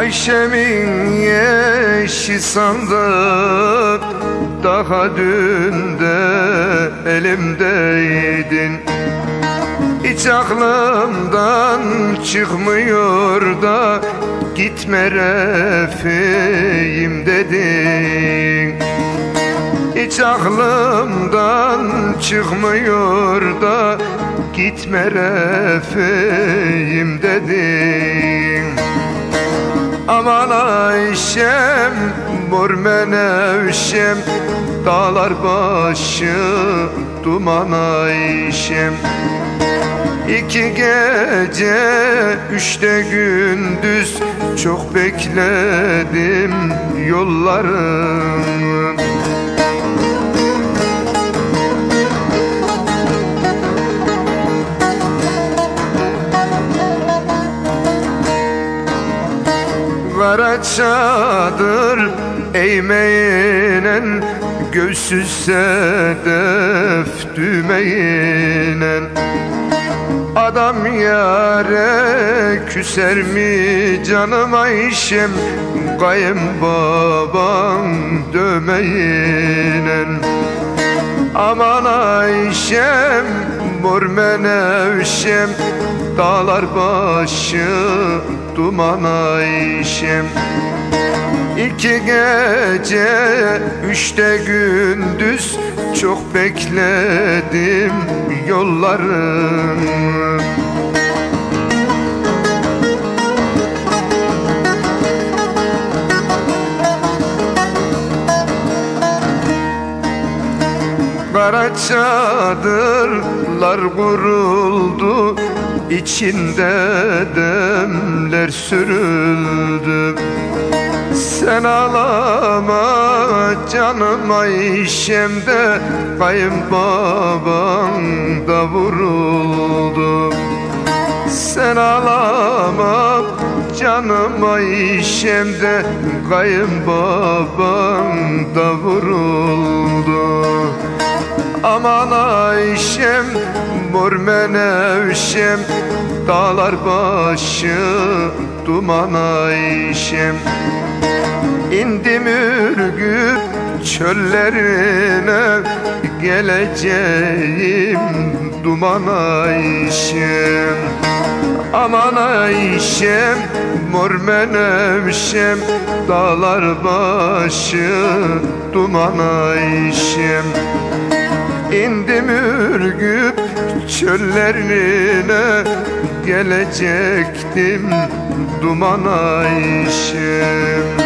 Ayşem'in yeşi sandık daha dün de elimdeydin. Hiç aklımdan çıkmıyor da gitme Refi'yim dedin. Hiç aklımdan çıkmıyor da gitme Refi'yim dedin. Aman Ayşem, mor menevşem, dağlar başı duman Ayşem. 2 gece 3'te gündüz çok bekledim yollarını. Kara çadır eğmeyinen, göğsü sedef düğmeyinen. Adam yâre küser mi canım Ayşem, kayınbaban dövmeyinen. Aman Ayşem, mor menevşem, dağlar başı duman Ayşem. 2 gece 3'te gündüz çok bekledim yollarını. Kara çadırlar kuruldu, içinde demler sürüldü. Sen ağlama canım Ayşem de, kayınbaban da vuruldu. Sen ağlama canım Ayşem de, kayınbaban da vuruldu. Aman Ayşem, mor menevşem, dağlar başı duman Ayşem. İndim Ürgüp çöllerine, geleceğim duman Ayşem. Aman Ayşem, mor menevşem, dağlar başı duman Ayşem. İndim Ürgüp çöllerine, gelecektim duman Ayşem.